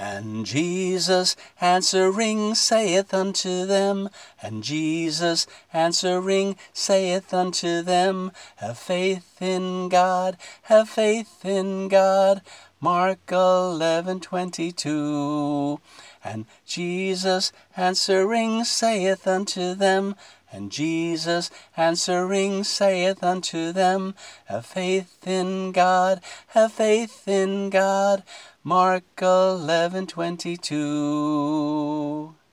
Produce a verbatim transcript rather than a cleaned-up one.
And Jesus answering saith unto them, and Jesus answering saith unto them, have faith in God, have faith in God. Mark eleven twenty-two. And Jesus answering saith unto them, and Jesus answering saith unto them, have faith in God, have faith in God. Mark eleven twenty-two.